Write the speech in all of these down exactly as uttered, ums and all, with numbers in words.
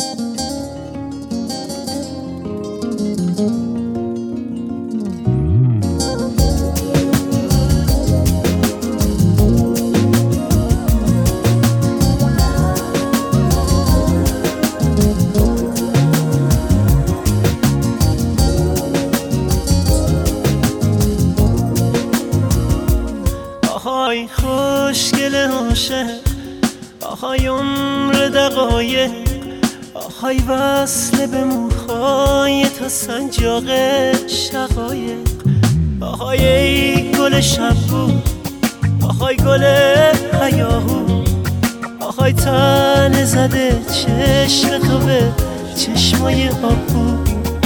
آهای خوشگل عاشق، آهای عمر دقایق، آهای وصل به موهای تا سنجاق شقایق، آهای ای گل شبو، آهای گل هیاهو، آهای تن زده چشم تو به چشمای آبو.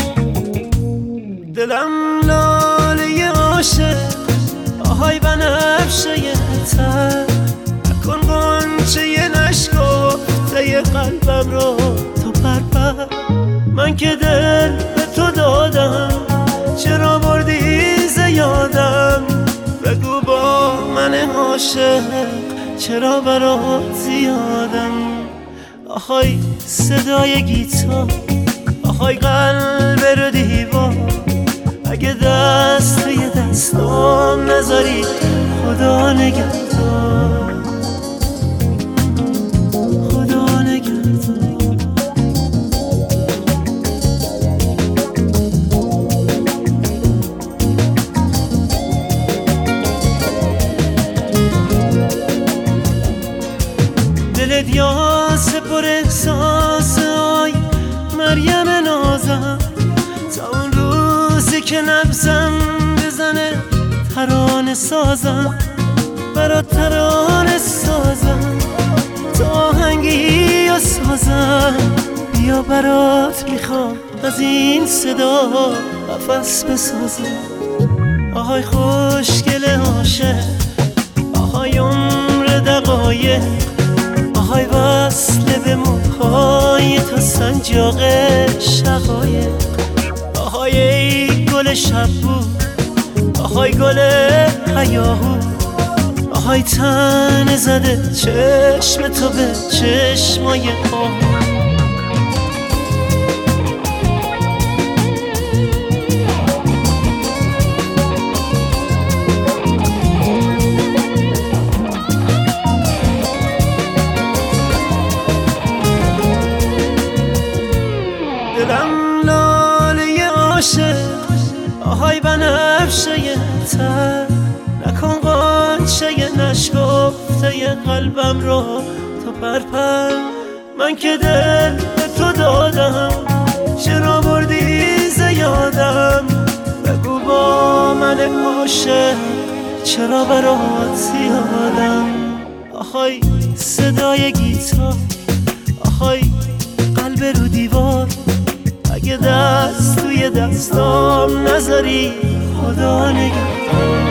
دلم لاله عاشق، آهای بنفشه تر، نکن غنچه نشکفته قلبم رو تو پرپر. من که دل به تو دادم، چرا بردی ز یادم؟ بگو با من عاشق چرا برات زیادم؟ آهای صدای گیتار، آهای قلب رو دیوار، اگه دست توی دستام نذاری خدا نگهدار، خدا نگهدار. دلت یاسه پر احساس، آی مریم نازم، تا اون روزی که نبزم بزنه ترانه سازم، برات ترانه سازم، تا آهنگی و سازم. بیا برات میخوام از این صدا قفس بسازم. آهای خوشگل عاشق، آهای عمر دقایق، آهای وصل به موهای تا سنجاق شقایق، آهای ای گل شبو، آهای گل هیاهو، آهای تن زده چشم تو به چشمای آهو. دلم لاله عاشق، آهای بنفشه تر، نکن غنچه نشکفته قلبم رو تو پرپر. من که دل به تو دادم، چرا بردی ز یادم؟ بگو با من عاشق چرا برات زیادم؟ آهای صدای گیتار، آهای قلب رو دیوار، اگه دست توی دستام نذاری خدا نگهدار.